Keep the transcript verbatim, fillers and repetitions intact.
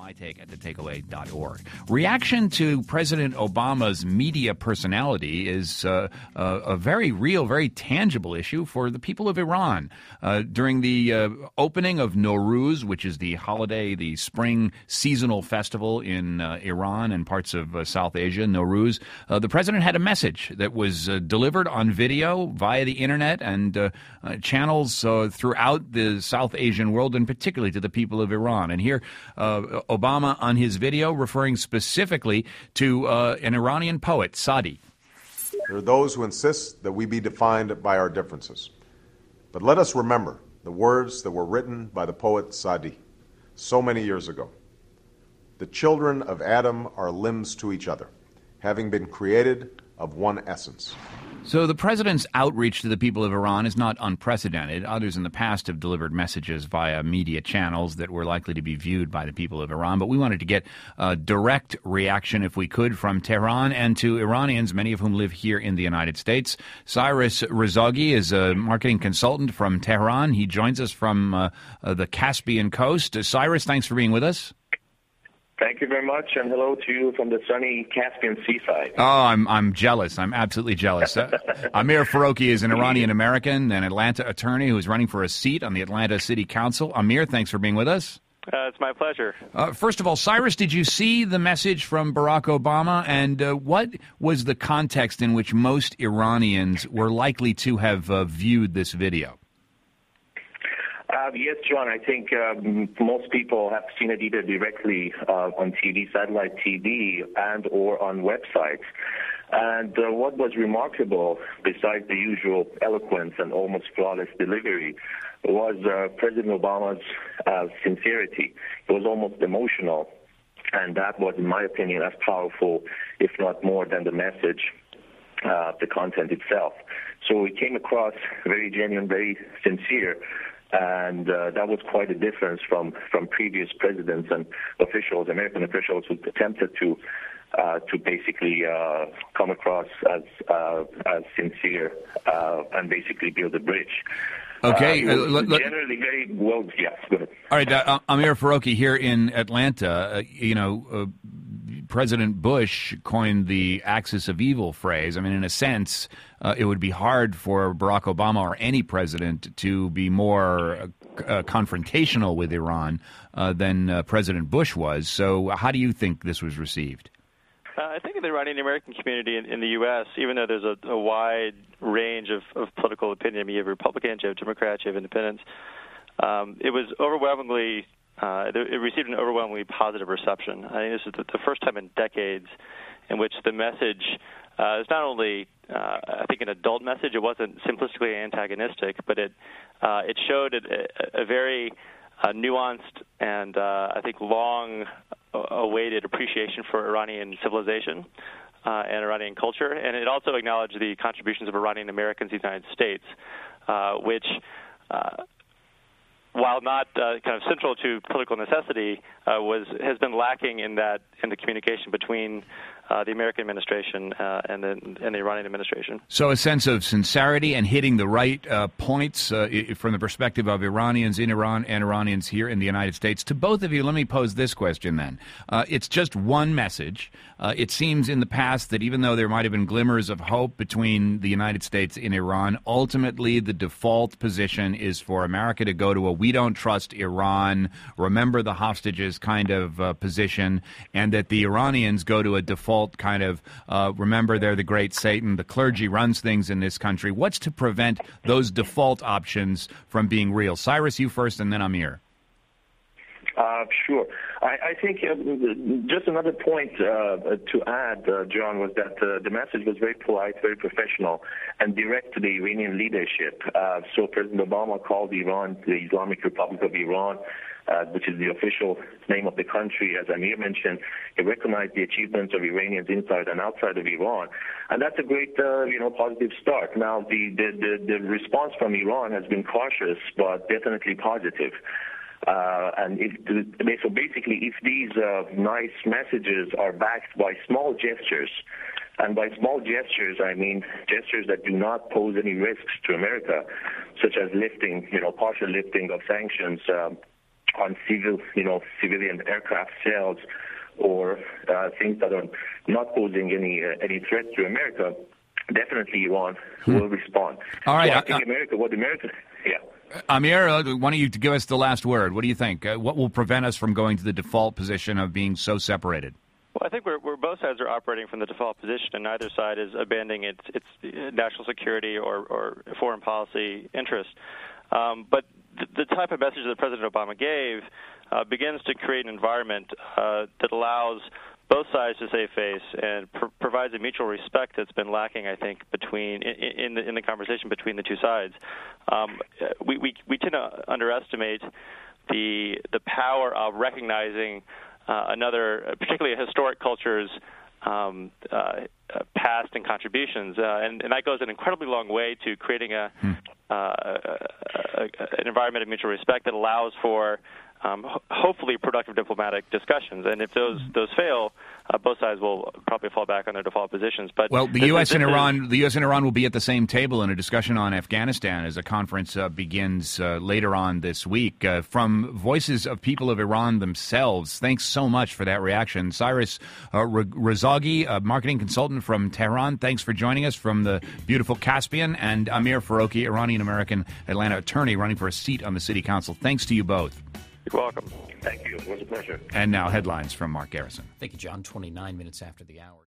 my take at the takeaway dot org. Reaction to President Obama's media personality is uh, a, a very real, very tangible issue for the people of Iran. Uh, during the uh, opening of Nowruz, which is the holiday, the spring seasonal festival in uh, Iran and parts of uh, South Asia, Nowruz, uh, the president had a message that was uh, delivered on video via the internet and uh, uh, channels uh, throughout the South Asian world, and particularly to the people of Iran. And here, uh, Obama on his video referring specifically to uh, an Iranian poet, Sadi. There are those who insist that we be defined by our differences. But let us remember the words that were written by the poet Sadi so many years ago. The children of Adam are limbs to each other, having been created of one essence. So the president's outreach to the people of Iran is not unprecedented. Others in the past have delivered messages via media channels that were likely to be viewed by the people of Iran. But we wanted to get a direct reaction, if we could, from Tehran and to Iranians, many of whom live here in the United States. Cyrus Razoghi is a marketing consultant from Tehran. He joins us from uh, uh, the Caspian coast. Uh, Cyrus, thanks for being with us. Thank you very much, and hello to you from the sunny Caspian seaside. Oh, I'm I'm jealous. I'm absolutely jealous. Uh, Amir Faroqi is an Iranian-American, an Atlanta attorney who is running for a seat on the Atlanta City Council. Amir, thanks for being with us. Uh, it's my pleasure. Uh, first of all, Cyrus, did you see the message from Barack Obama, and uh, what was the context in which most Iranians were likely to have uh, viewed this video? Uh, yes, John, I think um, most people have seen it either directly uh, on T V, satellite T V, and or on websites. And uh, what was remarkable, besides the usual eloquence and almost flawless delivery, was uh, President Obama's uh, sincerity. It was almost emotional, and that was, in my opinion, as powerful, if not more, than the message, uh, the content itself. So it came across very genuine, very sincere. And uh, that was quite a difference from, from previous presidents and officials, American officials, who attempted to uh, to basically uh, come across as uh, as sincere uh, and basically build a bridge. Okay. Uh, uh, let, let, generally very well, yes, go ahead. All right, uh, Amir Faroqi here in Atlanta, uh, you know, uh, President Bush coined the axis of evil phrase. I mean, in a sense, uh, it would be hard for Barack Obama or any president to be more uh, uh, confrontational with Iran uh, than uh, President Bush was. So how do you think this was received? Uh, I think in the Iranian-American community in, in the U S, even though there's a, a wide range of, of political opinion, you have Republicans, you have Democrats, you have Independents, um, it was overwhelmingly Uh, it received an overwhelmingly positive reception. I think this is the first time in decades in which the message uh, is not only, uh, I think, an adult message. It wasn't simplistically antagonistic, but it uh, it showed a, a very uh, nuanced and, uh, I think, long-awaited appreciation for Iranian civilization uh, and Iranian culture. And it also acknowledged the contributions of Iranian Americans to the United States, uh, which uh, while not uh, kind of central to political necessity, uh, was has been lacking in that in the communication between uh, the American administration uh, and the and the Iranian administration. So a sense of sincerity and hitting the right uh, points uh, from the perspective of Iranians in Iran and Iranians here in the United States. To both of you, let me pose this question then. Uh, it's just one message. Uh, it seems in the past that even though there might have been glimmers of hope between the United States and Iran, ultimately the default position is for America to go to a we don't trust Iran, remember the hostages kind of uh, position, and that the Iranians go to a default kind of uh, remember they're the great Satan, the clergy runs things in this country. What's to prevent those default options from being real? Cyrus, you first, and then Amir. Uh, sure. I, I think uh, just another point uh, to add, uh, John, was that uh, the message was very polite, very professional, and direct to the Iranian leadership. Uh, so President Obama called Iran the Islamic Republic of Iran, uh, which is the official name of the country. As Amir mentioned, he recognized the achievements of Iranians inside and outside of Iran. And that's a great, uh, you know, positive start. Now, the, the, the, the response from Iran has been cautious, but definitely positive. Uh, and if, so basically, if these uh, nice messages are backed by small gestures, and by small gestures, I mean gestures that do not pose any risks to America, such as lifting, you know, partial lifting of sanctions um, on civil, you know, civilian aircraft sales or uh, things that are not posing any uh, any threat to America, definitely Iran hmm. will respond. All right, so I uh, think America, what America, yeah. Amir, uh, why don't you give us the last word? What do you think? Uh, what will prevent us from going to the default position of being so separated? Well, I think we're, we're both sides are operating from the default position, and neither side is abandoning its, its national security or, or foreign policy interest. Um, but the, the type of message that President Obama gave uh, begins to create an environment uh, that allows both sides to save face and pr- provides a mutual respect that's been lacking, I think, between in, in, the, in the conversation between the two sides. Um, we, we we tend to underestimate the the power of recognizing uh, another, particularly a historic culture's um, uh, past and contributions, uh, and, and that goes an incredibly long way to creating a, hmm. uh, a, a, an environment of mutual respect that allows for Um, ho- hopefully productive diplomatic discussions. And if those those fail, uh, both sides will probably fall back on their default positions. But well, the this, U S and Iran, is, the U S and Iran will be at the same table in a discussion on Afghanistan as a conference uh, begins uh, later on this week. Uh, from voices of people of Iran themselves, thanks so much for that reaction. Cyrus uh, Razagi, a marketing consultant from Tehran, thanks for joining us from the beautiful Caspian, and Amir Faroqi, Iranian-American Atlanta attorney running for a seat on the city council. Thanks to you both. You're welcome. Thank you. It was a pleasure. And now headlines from Mark Garrison. Thank you, John. twenty-nine minutes after the hour.